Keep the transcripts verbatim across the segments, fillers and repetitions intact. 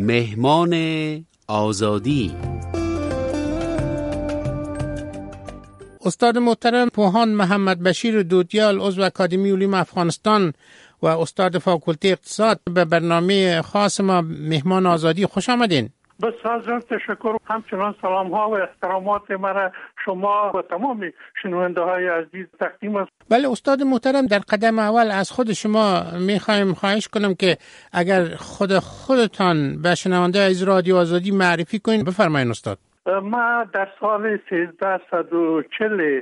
مهمان آزادی. استاد محترم پوهان محمد بشیر دودیال، عضو اکادمی علوم افغانستان و استاد فاکولته اقتصاد، به برنامه خاص ما مهمان آزادی خوش آمدین. بسیار تشکر. همچنان سلام ها و احترامات مرا شما و تمام شنونده های عزیز تقدیم است. بله استاد محترم، در قدم اول از خود شما میخوایم خواهش کنم که اگر خود خودتان به شنونده از رادیو آزادی معرفی کنین. بفرمایید استاد. ما در سال سیزده و چهل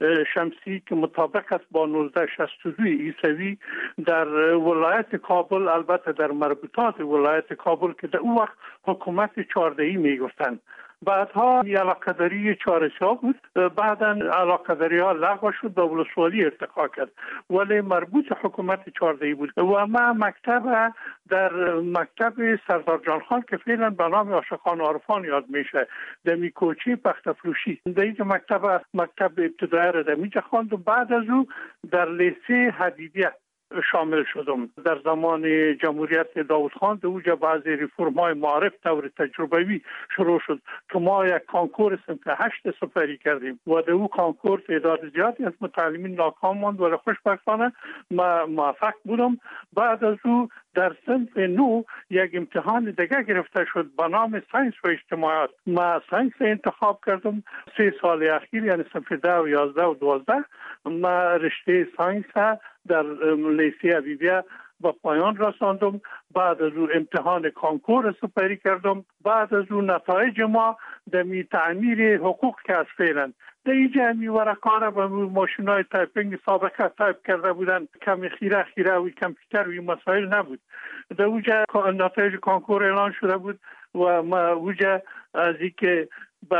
شمسی که مطابق است با نوزده شصت و دو عیسوی در ولایت کابل، البته در مربوطات ولایت کابل که در اون وقت حکومت چهاردهی میگفتند، بعدها علاقه‌داری چهارسا بود، بعدا علاقه‌داری ها لغو شد و ولسوالی ارتقا کرد، ولی مربوط حکومت چهاردهی بود و ما مکتب در مکتب سردار جان خان که فعلا به نام عاشقان عارفان یاد میشه، در میکوچی پختفروشی، در اینجا مکتب مکتب ابتدایی را در اینجا خواند و بعد از او در لیسه حبیبیه شامل شدم. در زمان جمهوریت داوود خان در اونجا بعضی ریفرم‌های معارف طور تجربوی شروع شد که ما یک کانکور صنف هشت سپری کردیم و در اون کانکور تعداد زیادی از متعلمین ناکام ماند ولی خوشبختانه ما موفق بودم. بعد از او در صنف نو یک امتحان دیگه گرفته شد به نام ساینس و اجتماعات. ما ساینس انتخاب کردم. سه سال اخیر یعنی صنف ده و یازده و دوازده ما رشته ساینس در لیسه حبیبیه با پایان رساندم. بعد از او امتحان کانکور سپری کردم. بعد از او نتایج ما در می تعمیر حقوق که از فعلا در اینجا می ورقانه با ماشینای تایپینگ سابقه تایپ کرده بودن، کمی خیره خیره و کامپیوتر و این مسائل نبود. در اونجا نتایج کانکور اعلان شده بود و ما اونجا از اینکه به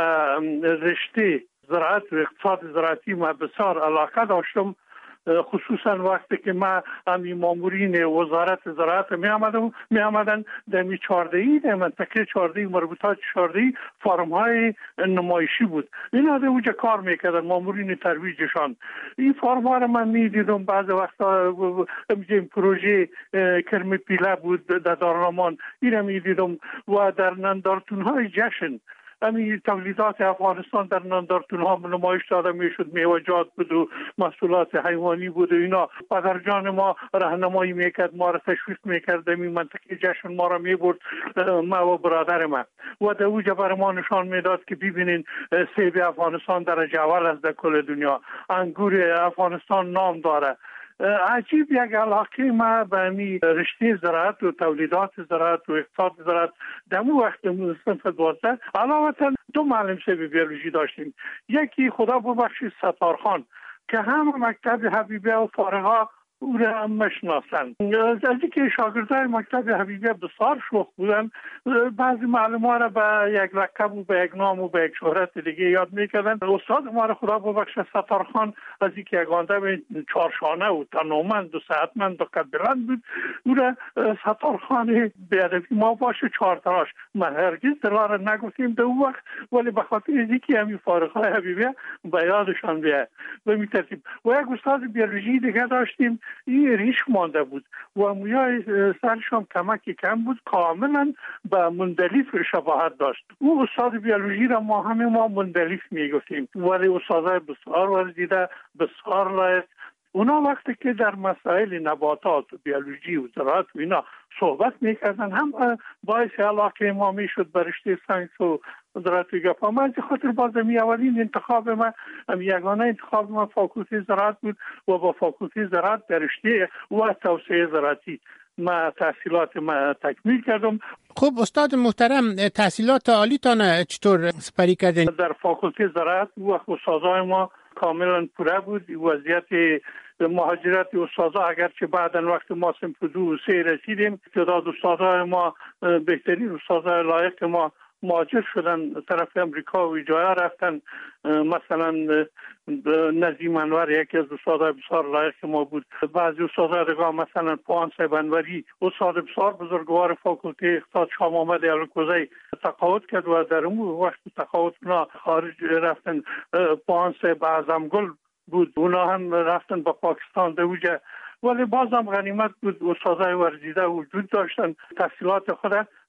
رشته زراعت و اقتصاد زراعتی ما بسیار علاقه داشتم، خصوصا وقتی که ما همی مامورین وزارت زراعت می آمدم می آمدن در می چهاردهی در منطقه چهاردهی مربوطات چهاردهی فرم های نمایشی بود، اینا در اونجا کار میکردن مامورین ترویجشان. این فرم ها را من می دیدم. بعض وقتا این پروژه کرم پیله بود در دارالمان، این را می دیدم و در نندارتون های جشن امی تولیدات افغانستان در نندارتون ها نمایش داده میشد، میوه‌جات بود و محصولات حیوانی بود و اینا. پدرجان ما راهنمایی میکرد، ما را تشویق میکرد، این منطقه جشن ما را میبرد، ما و برادر ما و در اوجه بر ما نشان میداد که ببینین سیب افغانستان درجه اول است در کل دنیا، انگور افغانستان نام داره. عجیب یک علاقه ما به امی رشته زراعت و تولیدات زراعت و اقتصاد زراعت در اون وقت صنف دوازده علاوه دو معلم سیب بیولوژی داشتیم. یکی خدا ببخشید ستارخان که همه مکتب حبیبیه و فارغا او را هم مشناسند. از اینکه شاگردای مکتب حبیبیه بسیار شوخ بودن، بعضی معلم ها را به یک لقب و به یک نام و به یک شهرت دیگه یاد میکردن. استاد ما را خدا ببخشه ستارخان از اینکه یک آدم چارشانه و تنومند و صحتمند و قد بلند بود، او را ستارخان بیادبی ما باشه چهار تراش. ما هرگز دلار نگفتیم در اون وقت، ولی به خاطر اینکه همین فارغای حبیبیه به یادشان بیاد به می ترتیب. و یک استاد بیولوژی دیگه داشتیم، این ریش مانده بود و مویای سرشان کمکی کم بود، کاملا به مندلیف شباهت داشت. او استاد بیولوژی را ما همه ما مندلیف میگفتیم، ولی استادای بسیار ورزیده، بسیار لایق. اونا وقتی که در مسائل نباتات و بیولوژی و زراعت و اینا صحبت میکردن، هم باعث علاقه ما میشد به رشته ساینس و زراعت و گپا. من از خاطر بازمی اولین انتخاب من یگانه انتخاب من فاکولته زراعت بود و با فاکولته زراعت در رشته و توسعه زراعتی ما تحصیلات ما تکمیل کردم. خب استاد محترم، تحصیلات عالیتان چطور سپری کردین؟ در فاکولته زراعت و استادای ما کاملا پوره بود. وضعیت مهاجرت استادا اگرچه بعداً وقت ما صنف دو و سه رسیدیم، تعداد استادای ما بهترین استادای لایق ما مهاجر شدن طرف امریکا و جاها رفتن. مثلا نظیم انور یکی از استادای بسیار لایق ما بود. بعضی استادای دیگه مثلا پوهان صاحب انوری استاد بسیار بزرگوار فاکولته اقتصاد شاه محمد الکوزی تقاعد کرد و در اون وقت تقاعد اونا خارج رفتن. پوهان صاحب اعظمگل بود، اونا هم رفتن به پاکستان دوجه، ولی بازم غنیمت بود استادای ورزیده وجود داشتن، تحصیلات خود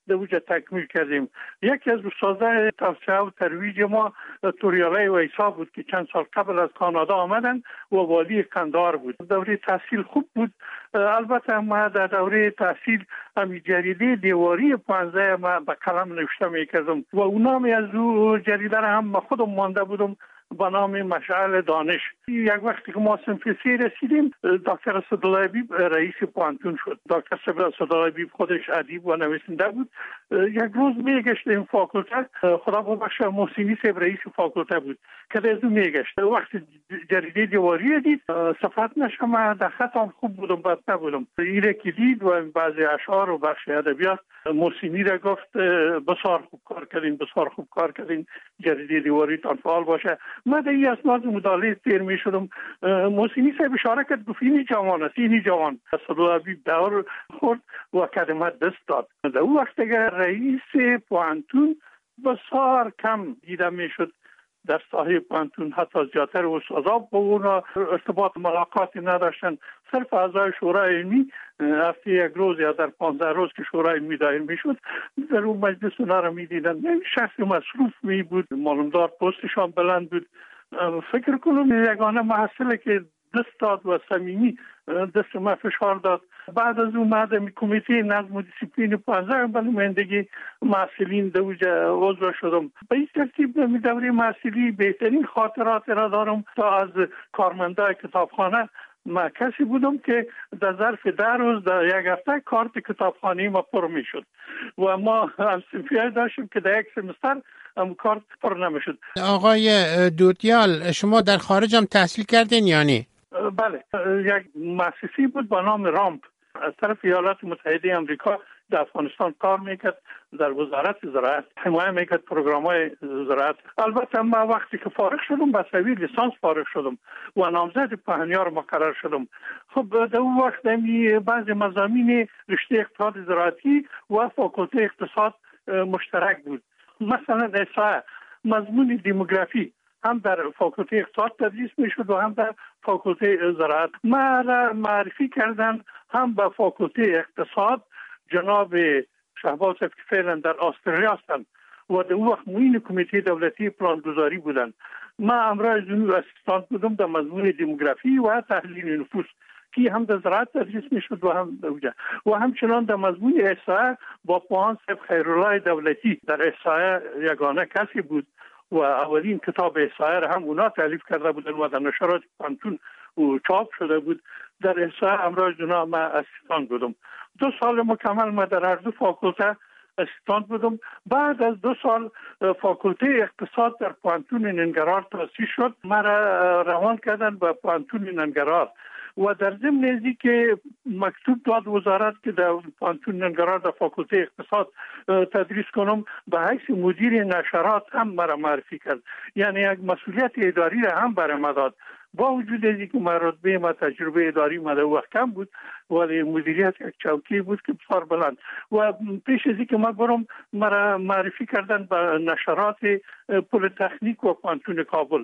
دوجه تکمیل کردیم. یکی از استادای توسعه و ترویج ما توریالی ویسا بود که چند سال قبل از کانادا آمدن و والی قندهار بود. دوره تحصیل خوب بود. البته ما در دوره تحصیل همی جریده دیواری پانزده ما به قلم نوشته میکردم و اونامی از او جریده را هم خودم مانده بودم با نام مشعل دانش. یک وقتی که ما صنف سی رسیدیم، دکتر اسدالله بیب رئیس پوانتون شد. دکتر اسدالله بیب خودش ادیب و نویسنده بود. یک روز میگشت این فاکولته، خدا ببخشه محسینی صاحب رئیس فاکولته بود که از اون میگشت. وقتی جریده دیواری دید صفحت نشم، در خطم خوب بودم بد نبودم. ایره که دید و بعضی اشعار و بخش ادبیات محسینی را گفت بسیار خوب کار کردین، بسیار خوب کار کردین، جریده دیواری تان فعال باشه. من در این اسناد مطالعه تیر می شدم. محسینی صاحب اشاره کرد گفت اینی جوان است، اینی جوان. اسدالله بیب دور خورد و کلمه دست داد. در اون وقت اگر رئیس پوانتون بسیار کم دیده می شد در ساحه پوانتون، حتی زیادتر استادا با اونا ارتباط ملاقاتی نداشتن. صرف اعضای شورای علمی هفته یک روز یا در پانزده روز که شورای علمی دایر می شد در اون مجلس اونا را می دیدن. شخص مصروف می بود، معلومدار پستشان بلند بود. فکر کنم یگانه محصله که دست داد و صمیمی دست ما فشار داد. بعد از اون مادم کمیته نظم و دیسیپلین پانزده به نمایندگی محصلین دوجه عضو شدم. به این ترتیب می دوره محصلی بهترین خاطرات را دارم. تا از کارمندای کتابخانه ما کسی بودم که در ظرف ده روز در یک هفته کارت کتابخانه ما پر می شد و ما هم صنفیه داشتیم که در یک سمستر هم کارت پر نمی شد. آقای دوتیال، شما در خارج هم تحصیل کردین یا نه؟ بله، یک مؤسسه بود با نام رامپ از طرف ایالات متحده آمریکا در افغانستان کار میکرد، در وزارت زراعت حمایت میکرد پروگرام‌های زراعت. البته ما وقتی که فارغ شدم به سوی لیسانس فارغ شدم و نامزد پهنیار مقرر شدم. خب در اون وقت می بعضی مضامین رشته اقتصاد زراعتی و فاکولته اقتصاد مشترک بود. مثلا احصاء، مضمون دموگرافی هم در فاکولته اقتصاد تدریس میشد و هم در فاکولته زراعت. ما را معرفی کردن هم به فاکولته اقتصاد جناب شهباز صاحب که فعلا در استرالیا هستند و در اون وقت معین کمیته دولتی پلانگذاری بودند. ما امرای جنوب اسیستانت بودم در مضمون دموگرافی و تحلیل نفوس که هم در زراعت تدریس میشد و هم دوجه و همچنان در مضمون احصاء با پوهان صاحب خیرالله دولتی در احصاء یگانه کسی بود و اولین کتاب احصاء را هم اونا تالیف کرده بودن و در نشرات پانتون و چاپ شده بود. در احصاء امرای جناب ما اسیستان بودم. دو سال مکمل ما در هر دو فاکولته اسیستان بودم. بعد از دو سال فاکولته اقتصاد در پانتون ننگرهار تأسیس شد. ما را روان کردن به پانتون ننگرهار و در ضمن ازی که مکتوب داد وزارت که در پانتون ننگرهار در فاکولته اقتصاد تدریس کنم، به حیث مدیر نشرات هم مرا معرفی کرد. یعنی یک مسئولیت اداری را هم برام داد. با وجود ازی که من رتبه ما تجربه اداری ما در وقت کم بود ولی مدیریت یک چوکی بود که بسیار بلند و پیش ازی که ما برم مرا معرفی کردن به نشرات پل تکنیک و پانتون کابل.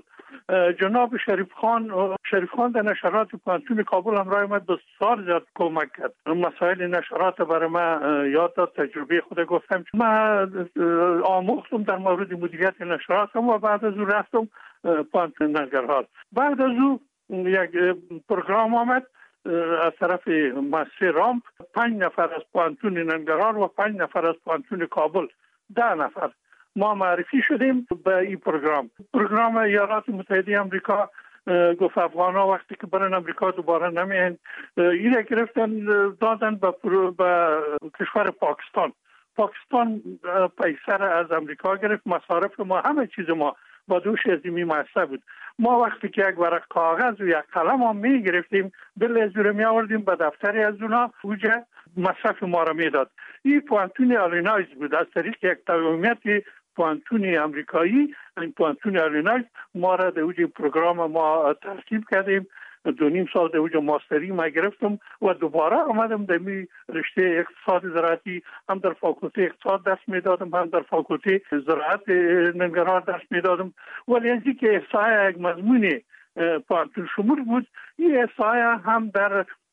جناب شریف خان شریف خان در نشرات پانتون کابل همراه ما بسیار زیاد کمک کرد. مسائل نشرات برای ما یاد داد، تجربه خود گفتم. ما آموختم در مورد مدیریت نشرات و بعد از اون رفتم پانتون ننگرهار. بعد از او یک پروگرام آمد از طرف مؤسسه رامپ، پنج نفر از پانتون ننگرهار و پنج نفر از پانتون کابل، ده نفر ما معرفی شدیم به این پروگرام. پروگرام ایالات متحده آمریکا گفت افغانا وقتی که برن امریکا دوباره نمیان، این گرفتن دادن به, به کشور پاکستان. پاکستان پیسر از امریکا گرفت، مصارف ما همه چیز ما با دوش ازیمی محصه بود. ما وقتی که یک ورق کاغذ و یک قلم هم می گرفتیم بل از رو می آوردیم به دفتری از اونا اوجه مصرف ما را می داد. این پوانتون آلینایز بود از طریق یک تومیت پوانتون امریکایی. این پوانتون آلینایز ما را در اوج پروگرام ما ترتیب کردیم. دو نیم سال در اوج ماستری ما گرفتم و دوباره آمدم در می رشته اقتصاد زراعتی هم در فاکولته اقتصاد درس می دادم هم در فاکولته زراعت ننگرهار درس می دادم. ولی اینجی که احصاء یک مضمون پانتون شمول بود، این احصاء هم در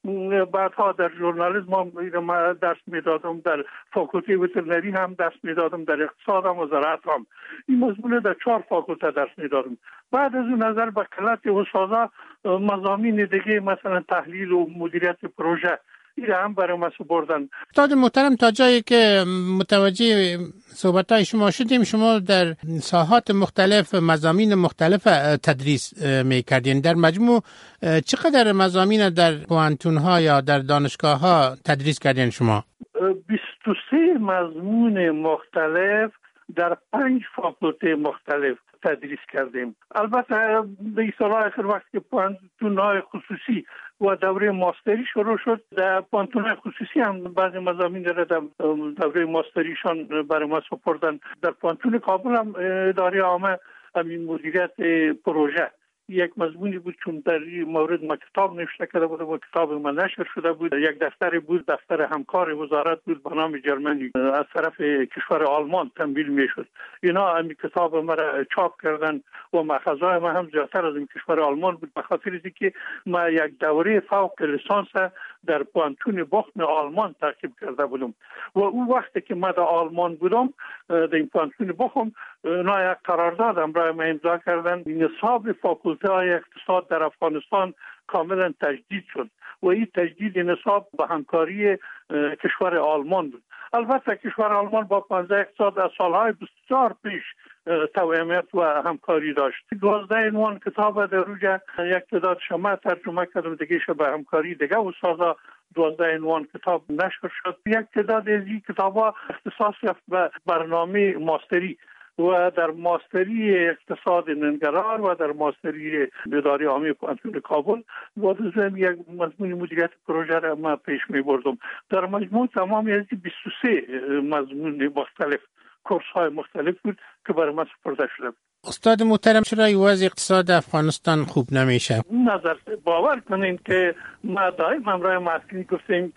بعدها در ژورنالیسم هم درس میدادم، در فاکولته وترنری هم درس میدادم، در اقتصاد هم وزارت هم. این مضمون در چهار فاکولته درس میدادم. بعد از اون نظر به قلت استادا مضامین دیگه مثلا تحلیل و مدیریت پروژه ایره هم برای ما سپردن. استاد محترم، تا جایی که متوجه صحبت‌های شما شدیم، شما در ساحات مختلف مضامین مختلف تدریس می‌کردین. در مجموع چقدر مضامین در پوهنتون‌ها یا در دانشگاه‌ها تدریس کردین شما؟ بیست و سه مضمون مختلف در پنج فاکولته مختلف تدریس کردیم. البته به سال‌های آخر وقت که پوهنتون‌های خصوصی و دوره ماستری شروع شد، در پوهنتون‌های خصوصی هم بعضی مضامین در دوره ماستریشان برای ما سپردن. در پوهنتون کابل هم اداره عامه همین مدیریت پروژه یک مضمونی بود، چون در این مورد ما کتاب نوشته کرده بودم و کتاب ما نشر شده بود. یک دفتر بود، دفتر همکار وزارت بود به نام جرمنی، از طرف کشور آلمان تمویل میشد. اینا همین کتاب ما را چاپ کردن و مأخذهای ما هم زیادتر از این کشور آلمان بود، به خاطر اینکه ما یک دوره فوق لیسانس در پوهنتون بخم آلمان تعقیب کرده بودم و اون وقتی که ما در آلمان بودم در این پوهنتون بخم، اونا یک قرارداد برای ما امضا کردن. نصاب فاکولته های اقتصاد در افغانستان کاملا تجدید شد و این تجدید نصاب به همکاری کشور آلمان بود. البته کشور آلمان با پانزده اقتصاد از سالهای بسیار پیش توأمیت و همکاری داشت. دوازده عنوان کتاب در روی یک تعداد شما ترجمه کردم، دیگه به همکاری دیگه استادا دوازده عنوان کتاب نشر شد. یک تعداد از این کتاب‌ها اختصاص یافت به برنامه ماستری و در ماستری اقتصاد ننگرهار و در ماستری اداره عامه پوهنتون کابل و دوم یک مضمون مدیریت پروژه را ما پیش می بردم. در مجموع تمام از بیست و سه مضمون مختلف، کورس های مختلف بود که برای ما سپرده شده. استاد محترم، چرا وضع اقتصاد افغانستان خوب نمیشه؟ نظر باور کنین که ما دائم همراه مسئولین گفتیم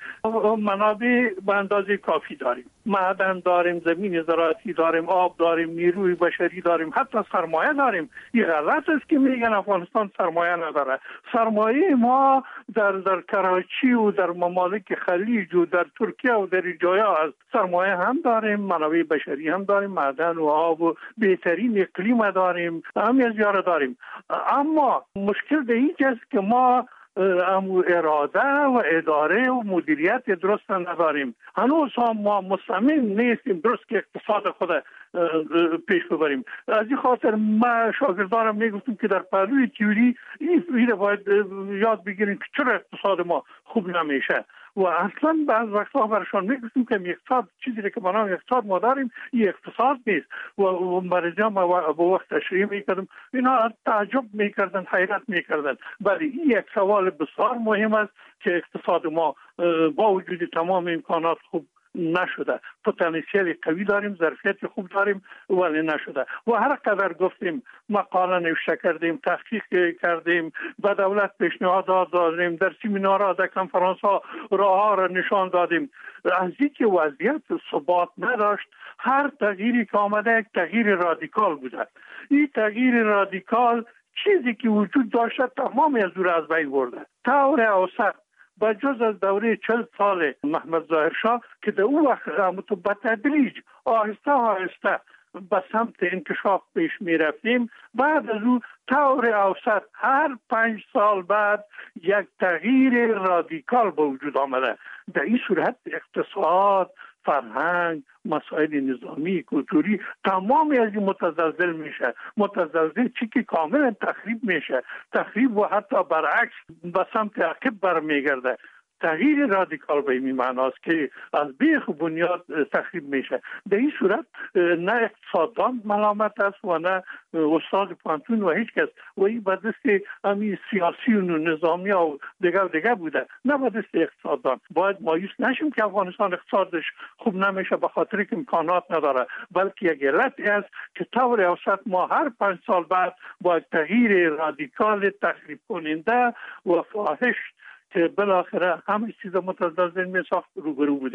منابع به اندازه کافی داریم، معدن داریم، زمین زراعتی داریم، آب داریم، نیروی بشری داریم، حتی سرمایه داریم. این غلط است که میگن افغانستان سرمایه نداره. سرمایه ما در در کراچی و در ممالک خلیج و در ترکیه و در جایا است. سرمایه هم داریم، منابع بشری هم داریم، معدن و آب و بهترین اقلیم داریم، همه از یاره داریم. اما مشکل در اینجاست که ما امو اراده و اداره و مدیریت درست نداریم. هنوز هم ما مصمم نیستیم درست که اقتصاد خود پیش ببریم. از این خاطر ما شاگردانم میگفتم که در پهلوی تئوری این باید یاد بگیریم که چرا اقتصاد ما خوب نمیشه و اصلا بعض وقتا برشان میگفتیم که اقتصاد چیزی که ما نام اقتصاد ما داریم این اقتصاد نیست و مریضا ما با وقت تشریح میکردم، اینا تعجب میکردن، حیرت میکردن. ولی این یک سوال بسیار مهم است که اقتصاد ما با وجود تمام امکانات خوب نشده. پتانسیل قوی داریم، ظرفیت خوب داریم ولی نشده. و هر قدر گفتیم مقاله نوشته کردیم، تحقیق کردیم، به دولت پیشنهاد دادیم، در سمینارها، در کنفرانس ها راه را نشان دادیم، از اینکه وضعیت ثبات نداشت، هر تغییری که آمده یک تغییر رادیکال بوده. این تغییر رادیکال چیزی که وجود داشته تمام از او از بین برده. طور اوسط با جز از دوره چل سال محمد ظاهر شاه که در اون وقت به تدریج آهسته آهسته به سمت انکشاف پیش می رفتیم، بعد از اون طور اوسط هر پنج سال بعد یک تغییر رادیکال به وجود آمده. در این صورت اقتصاد، فرهنگ، مسائل نظامی، کلتوری تمامی از این متزلزل میشه. متزلزل چی که کاملا تخریب میشه، تخریب و حتی برعکس به سمت عقب برمیگرده. تغییر رادیکال به این معناست که از بیخ بنیاد تخریب میشه. در این صورت نه اقتصاددان ملامت است و نه استاد پوهنتون و هیچ کس، و این به دست همین سیاسیون و نظامی و دیگر دیگر بوده، نه به دست اقتصاددان. باید مایوس نشیم که افغانستان اقتصادش خوب نمیشه به خاطر که امکانات نداره، بلکه یک علت است که طور اوسط ما هر پنج سال بعد با تغییر رادیکال تخریب کننده و فاحش که بالاخره همه چیز متزلزل می ساخت روبرو بودیم.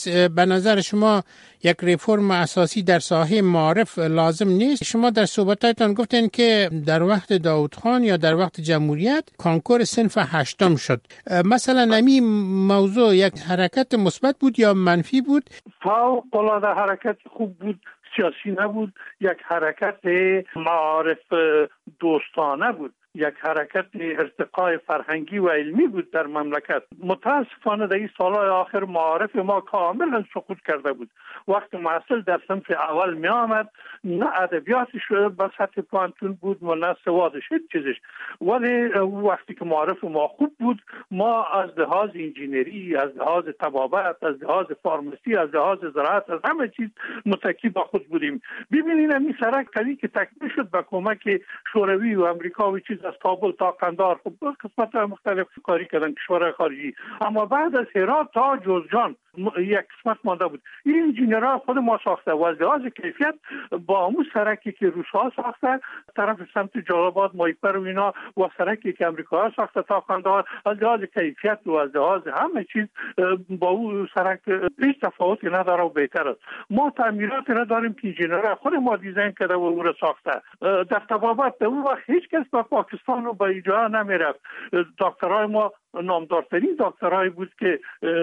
پس به نظر شما یک ریفرم اساسی در ساحه معارف لازم نیست؟ شما در صحبتاتون گفتین که در وقت داوود خان یا در وقت جمهوریت کانکور صنف هشتم شد. مثلا نمی موضوع یک حرکت مثبت بود یا منفی بود؟ فوق العاده حرکت خوب بود، سیاسی نبود، یک حرکت معارف دوستانه بود، یک حرکت ارتقای فرهنگی و علمی بود در مملکت. متاسفانه در این سالهای آخر معارف ما کاملا سقوط کرده بود. وقت محصل در صنف اول می آمد، نه ادبیاتش به سطح پانتون بود و نه سوادش هیچ چیزش، ولی وقتی که معارف ما خوب بود، ما از لحاظ انجینری، از لحاظ طبابت، از لحاظ فارمسی، از لحاظ زراعت، از همه چیز متکی با خود بودیم. ببینید این سرک کلی که تکمیل شد با کمک شوروی و امریکا و چیز، از کابل تا قندهار، خب قسمت مختلف کاری کردن کشورهای خارجی، اما بعد از هرات تا جوزجان یک قسمت مانده بود. این انجینرها خود ما ساخته و از لحاظ کیفیت با همون سرکی که روس‌ها ساخته طرف سمت جلال‌آباد مایپر و اینا و سرکی که امریکاها ساخته تا قندهار، از لحاظ کیفیت و از لحاظ همه چیز با اون سرک هیچ تفاوتی نداره و بهتر است. ما تعمیرات نداریم که انجینرها خود ما دیزاین کرده و اون رو ساخته. در طبابت اون وقت هیچ کس به پاکستان و به اینجا نمیرفت. دکترای ما نامدارترین دکترایی بود که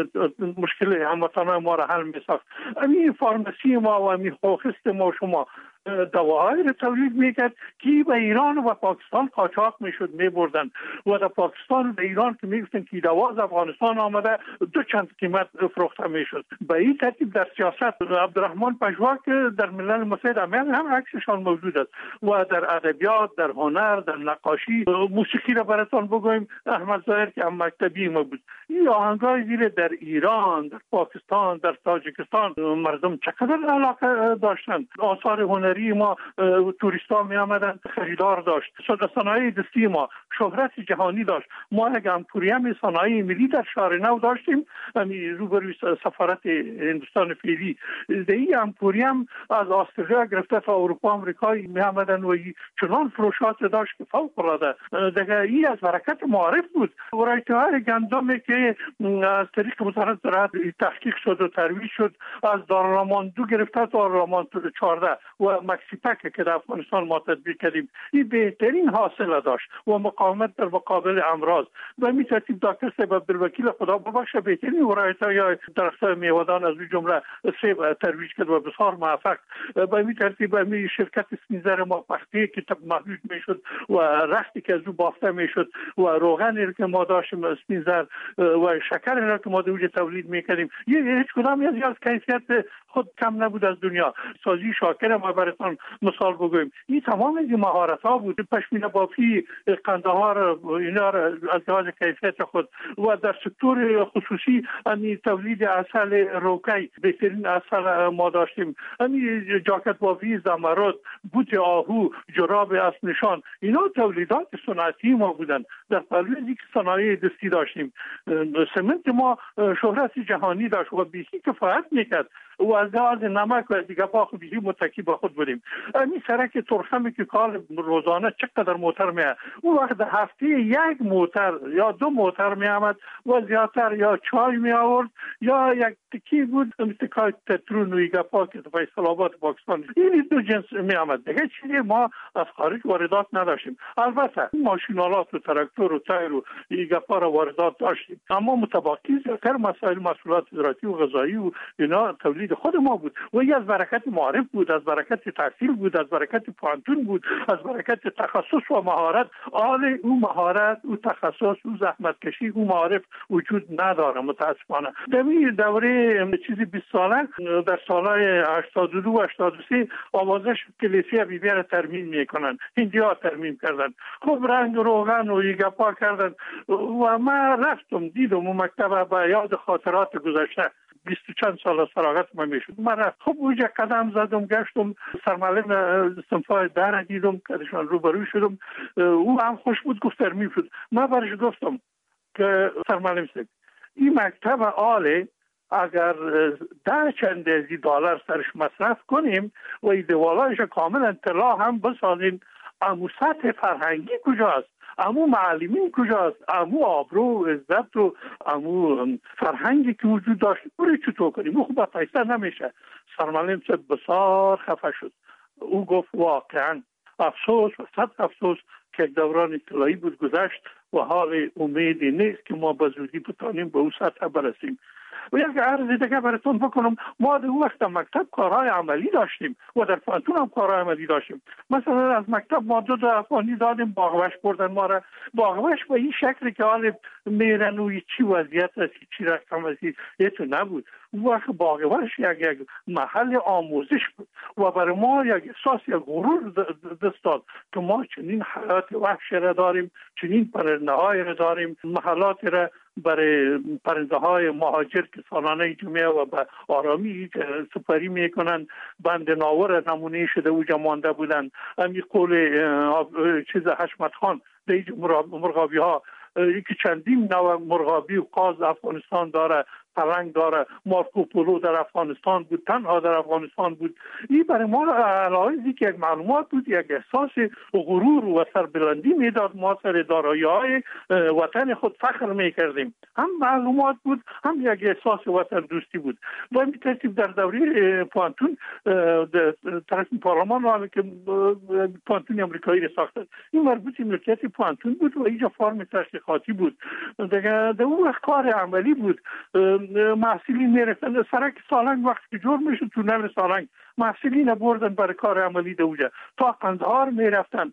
مشکل هموطنان ما را حل می‌ساخت. این فارمسی ما و این خوخست ما شما دواهایی رو تولید میکرد که به ایران و پاکستان قاچاق میشد میبردن و در پاکستان و ایران که میگفتن که دوا از افغانستان آمده دو چند قیمت فروخته میشد. به این ترتیب در سیاست عبدالرحمن پژوا که در ملل متحد امریکا هم عکسشان موجود است و در ادبیات، در هنر، در نقاشی، موسیقی را براتون بگویم احمد ظاهر که هم مکتبی ما بود. این آهنگای زیر در ایران، در پاکستان، در تاجیکستان مردم چقدر علاقه داشتند. آثار هنری ما توریستا می آمدن خریدار داشت. صنایع دستی ما شهرت جهانی داشت. ما یک امپوریوم صنایع ملی در شهر نو داشتیم، یعنی روبروی سفارت هندوستان فعلی. این امپوریوم از استرالیا گرفته تا اروپا امریکا می آمدن و چنان فروشات داشت که فوق العاده. دیگه این از برکت معارف بود. ورایته‌های گندمی که از طریق وزارت زراعت تحقیق شد و ترویج شد، از دارالامان دو گرفته تا دارالامان چهارده و مکسیپک که در افغانستان ما تطبیق کردیم، این بهترین حاصل داشت و مقاومت در مقابل امراض. و می ترتیب دکتر صاحب عبدالوکیل خدا ببخشه بهترین ورایت‌های یا درخت‌های میوه‌دان از جمله سیب ترویج کرد و بسیار موفق. و می ترتیب می شرکت سپینزر ما پختی که محدود میشد و رختی که از او بافته میشد و روغنی که ما داشتیم سپینزر و شکر که ما دوجه تولید میکردیم، یه هیچ کدام از کیفیت خود کم نبود از دنیا. سازی شاکر ما براتون مثال بگویم، این تمام این مهارت ها بود. پشمینه بافی قندهار اینا از لحاظ کیفیت خود و در سکتور خصوصی یعنی تولید عسل روکی بهترین عسل ما داشتیم. یعنی جاکت بافی زمرد، بوت آهو، جراب اسب نشان، اینا تولیدات صنعتی ما بودن. در پلوی یک صنایع دستی داشتیم. سمنت ما شهرت جهانی داشت و بیشی کفایت میکرد و از لحاظ نمک و دیگه با خود بیشی متکی با خود بودیم. این سرک ترخمی که کار روزانه چقدر موتر میاد، اون وقت هفته یک موتر یا دو موتر میامد و زیادتر یا چای می آورد یا یک تکی بود امتکای تترون و ایگا پاک فیصل آباد پاکستان. این دو جنس میامد. دیگه چیزی ما از خارج واردات نداشتیم. البته ماشینالات و تراکتور و تایر و ایگا پا را واردات داشتیم، اما متباقی زیادتر مسائل مسئولات زراعتی و غذایی و اینا تولید خود ما بود و این از برکت معارف بود، از برکت تحصیل بود، از برکت پانتون بود، از برکت تخصص و مهارت. آل او مهارت او تخصص او زحمت کشی او معارف وجود نداره متاسفانه. در این دوره چیزی بیست ساله در سالهای هشتاد و دو هشتاد و سه آوازه شد که لیسه بی بی را ترمیم میکنن، هندی ها ترمیم کردن، خب رنگ روغن و یگپا کردن و من رفتم دیدم و مکتب با یاد خاطرات گذشته بیست و چند سال فراغت ما میشد. من خب اونجا قدم زدم گشتم سرمعلم صنفای در دیدم کارشان روبروی شدم. او هم خوش بود گفت ترمیم شد. من برش گفتم که سرمعلم صاحب این مکتب عالی اگر ده چند ازی دلار سرش مصرف کنیم و این دیوالایش کاملا طلا هم بسازیم، امو سطح فرهنگی کجاست؟ امو معلمین کجاست؟ امو آبرو و عزت و امو فرهنگی که وجود داشت برای چطور کنیم؟ او خوب پیسه نمیشه. سرمعلم صاحب بسیار خفه شد. او گفت واقعا افسوس و صد افسوس که دوران طلایی بود گذشت و حال امیدی نیست که ما به زودی بتانیم به اون سطح برسیم. و یک عرض دیگه براتون بکنم، ما در اون وقت مکتب کارهای عملی داشتیم و در پانتون هم کارهای عملی داشتیم. مثلا از مکتب ما دو دو افغانی دادیم، باغوش بردن ما را. باغوش به این شکلی که حال میرن و چی وضعیت است، چی رقم است، یه تو نبود. اون وقت باغوش یک یک محل آموزش بود و برای ما یک احساس یک غرور دست داد که ما چنین حیات وحش را داریم، چنین پرنده های را داریم، محلات را برای پرنده های مهاجر که سالانه جمعه و به آرامی سپری میکنن. بند ناور نمونه شده و مانده بودن. امی قول چیز حشمت خان دیج مرغابی ها، یکی چندین نوع مرغابی و قاز افغانستان داره، پلنگ داره. مارکوپولو در افغانستان بود، تنها در افغانستان بود. این برای ما علاوه که یک معلومات بود، یک احساس غرور و سربلندی میداد. ما سر دارایی‌های وطن خود فخر میکردیم. هم معلومات بود، هم یک احساس وطن دوستی بود. و این ترتیب در دوره پانتون طرف پارلمان رو که پانتون امریکایی را ساختن، این مربوط ملکیت پانتون بود و اینجا فرم تشریحاتی بود. دیگه در اون وقت کار عملی بود. محصلین میرفتن سرک سالنگ وقتی که جور میشد، تونل سالنگ محصلین بردن برای کار عملی دوجه تا قندهار میرفتن.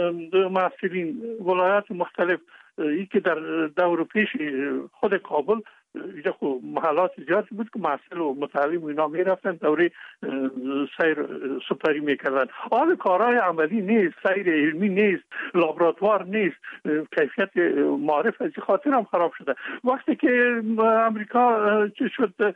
محصلین ولایات مختلف، ای که در دور پیش خود کابل اینجا خب محلات زیادی بود که محصل و متعلم و اینا میرفتن دوره سیر سپری میکردن. حال کارهای عملی نیست، سیر علمی نیست، لابراتوار نیست، کیفیت معرف از خاطر هم خراب شده. وقتی که امریکا چه شد،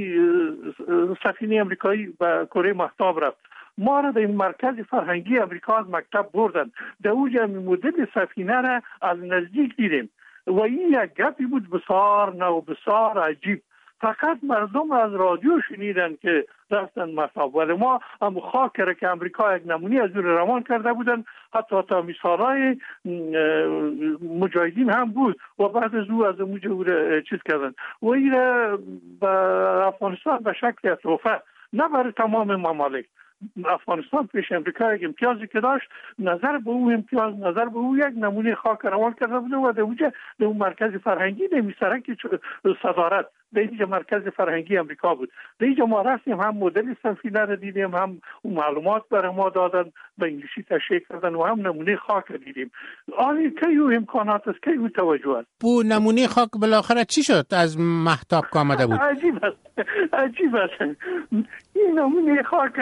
سفینه امریکایی به کره مهتاب رفت، ما را در این مرکز فرهنگی امریکا از مکتب بردن. در اوجه مدل سفینه را از نزدیک دیدیم و این یک گپی بود بسیار نو، بسیار عجیب. فقط مردم از رادیو شنیدن که رفتن مصاب، ولی ما هم خاک را که امریکا یک نمونی از اون روان کرده بودن، حتی تا مثالای مجاهدین هم بود و بعد از او از اونجا چیز کردن و این را به افغانستان به شکل تحفه، نه برای تمام ممالک. افغانستان پیش امریکا یک امتیازی که داشت، نظر به او امتیاز، نظر به او یک نمونه خاک روان کرده بوده و در اونجا در اون مرکز فرهنگی در میسرک صدارت در اینجا مرکز فرهنگی امریکا بود. در اینجا ما رفتیم، هم مدل سفینه را دیدیم، هم اون معلومات برای ما دادن، به انگلیسی تشریح کردن و هم نمونه خاک را دیدیم. آلی که او امکانات است، که او توجه است. بو نمونه خاک بالاخره چی شد از مهتاب که آمده بود؟ عجیب است، عجیب است. این نمونه خاک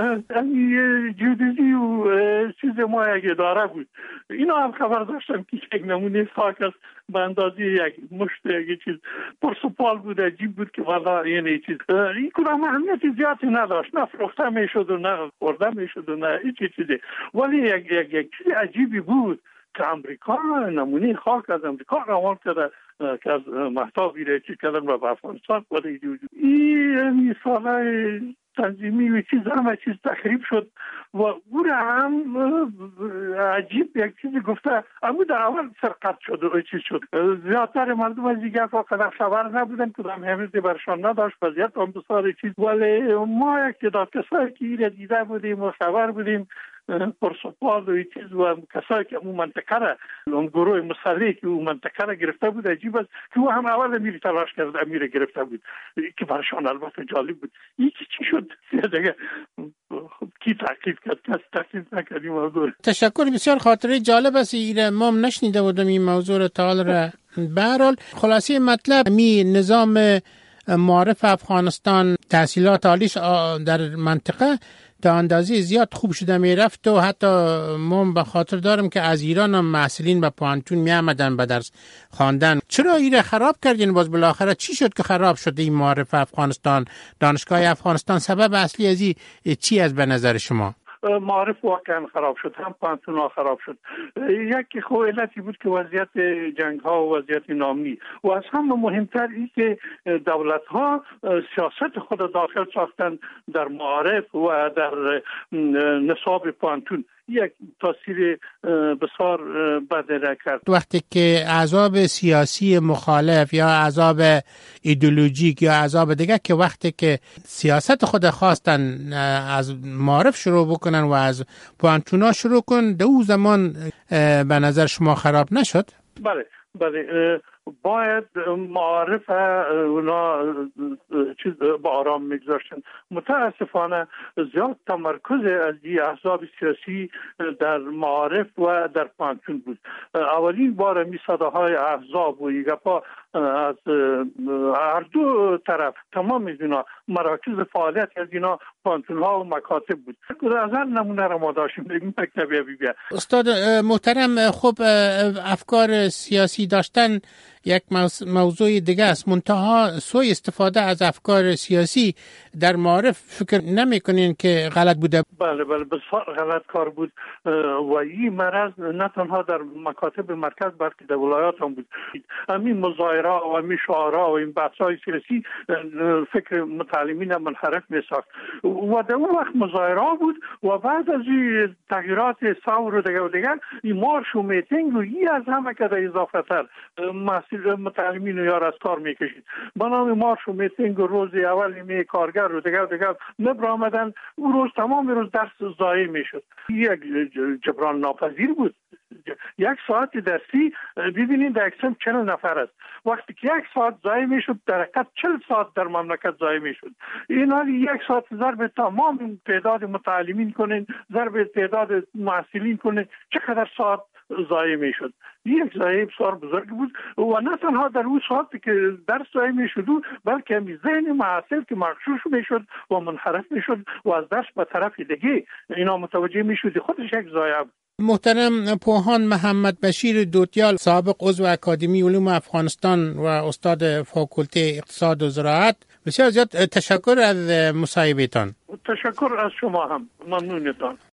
جودیزی و چیز ما یک اداره بود. اینا هم خبر داشتم که یک نمونه خاک است به اندازه یک مشت یک چیز پرسپال بود. عجیب بود که والا یعنی چیز این کدام اهمیت زیادی نداشت، نه فروخته میشد و نه خورده میشد و نه هیچ چیزی، ولی یک یک یک چیز عجیبی بود که امریکا نمونه خاک از امریکا روان کرده که از مهتاب ایره چیز کردن و به افغانستان و این مثاله تنظیمی و چیز همه چیز تخریب شد و او هم عجیب یک چیزی گفته، اما در اول سرقت شد و چیز شد. زیادتر مردم از دیگه فقط خبر نبودن، کدام همیزی برشان نداشت، وضعیت هم بسیار چیز، ولی ما یک تعداد کسایی که ایره دیده بودیم و خبر بودیم پرسپال و چیز و کسایی که اون منطقه را، اون گروه مسلحی که اون منطقه را گرفته بود، عجیب است که او هم اول امیر تلاش کرد امیر گرفته بود که برشان البته جالب بود. یکی چی شد دیگه خب کی تعقیب کرد، کس تعقیب نکردیم موضوع. تشکر، بسیار خاطره جالب است. ایره ما هم نشنیده بودم این موضوع تعال را. به هر حال خلاصه مطلب می نظام معارف افغانستان تحصیلات عالیش در منطقه تا اندازه زیاد خوب شده می رفت و حتی من به خاطر دارم که از ایران هم محصلین به پانتون می آمدن به درس خواندن. چرا ایره خراب کردین باز بالاخره؟ چی شد که خراب شد این معارف افغانستان، دانشگاه افغانستان؟ سبب اصلی از این چی از به نظر شما؟ معارف واقعا خراب شد، هم پانتون ها خراب شد. یکی خو علتی بود که وضعیت جنگ ها و وضعیت نامی و از همه مهمتر این که دولت ها سیاست خود داخل ساختن در معارف و در نصاب پانتون. یک تاثیر بسیار بد کرد. وقتی که احزاب سیاسی مخالف یا احزاب ایدئولوژیک یا احزاب دیگه که وقتی که سیاست خود خواستن از معارف شروع بکنن و از پوانتونا شروع کن، در اون زمان به نظر شما خراب نشد؟ بله بله، باید معارف اونا چیز با آرام میگذاشتن. متاسفانه زیاد تمرکز از این احزاب سیاسی در معارف و در پانتون بود. اولین بار می صداهای احزاب و ایگپا از هر دو طرف تمام از اینا مراکز فعالیت از اینا پانتون ها و مکاتب بود. از هر نمونه را ما داشتیم بگیم مکتبی بی بی. استاد محترم، خب افکار سیاسی داشتن یک موضوع دیگه است، منتها سوء استفاده از افکار سیاسی در معارف فکر نمی کنین که غلط بوده؟ بله بله، بسیار غلط کار بود و این مرض نه تنها در مکاتب مرکز بلکه در ولایات هم بود. همین مظاهره و همین شعارها و این بحث‌های سیاسی فکر متعلمین منحرف می ساخت و در اون وقت مظاهره بود و بعد از این تغییرات ثور و دیگر و دیگر این مارش و میتینگ و این از همه که در اضافه تر متعلمین یار از کار میکشید. بنابر مارش و میتینگ و روز اول می کارگر و دیگر دیگر نبر آمدن، اون روز تمام روز درس ضایع میشد. یک جبران ناپذیر بود. یک ساعت درسی ببینید در اکسم چهل نفر است. وقتی که یک ساعت ضایع میشد در حقیقت چهل ساعت در مملکت ضایع میشد. این حالی یک ساعت ضرب تمام تعداد متعلمین کنین، ضرب تعداد محصلین کنین، چقدر ساعت ضایع میشد. یک ضایع بسیار بزرگ بود و نه تنها در اون ساعتی که درس ضایع میشد بلکه همین ذهن محصل که مغشوش میشد و منحرف میشد و از درس به طرف دیگه اینا متوجه میشد خودش یک ضایع بود. محترم پوهان محمد بشیر دوتیال، سابق عضو اکادمی علوم افغانستان و استاد فاکولته اقتصاد و زراعت، بسیار زیاد تشکر از مصاحبهتان. تشکر از شما هم، ممنونتان.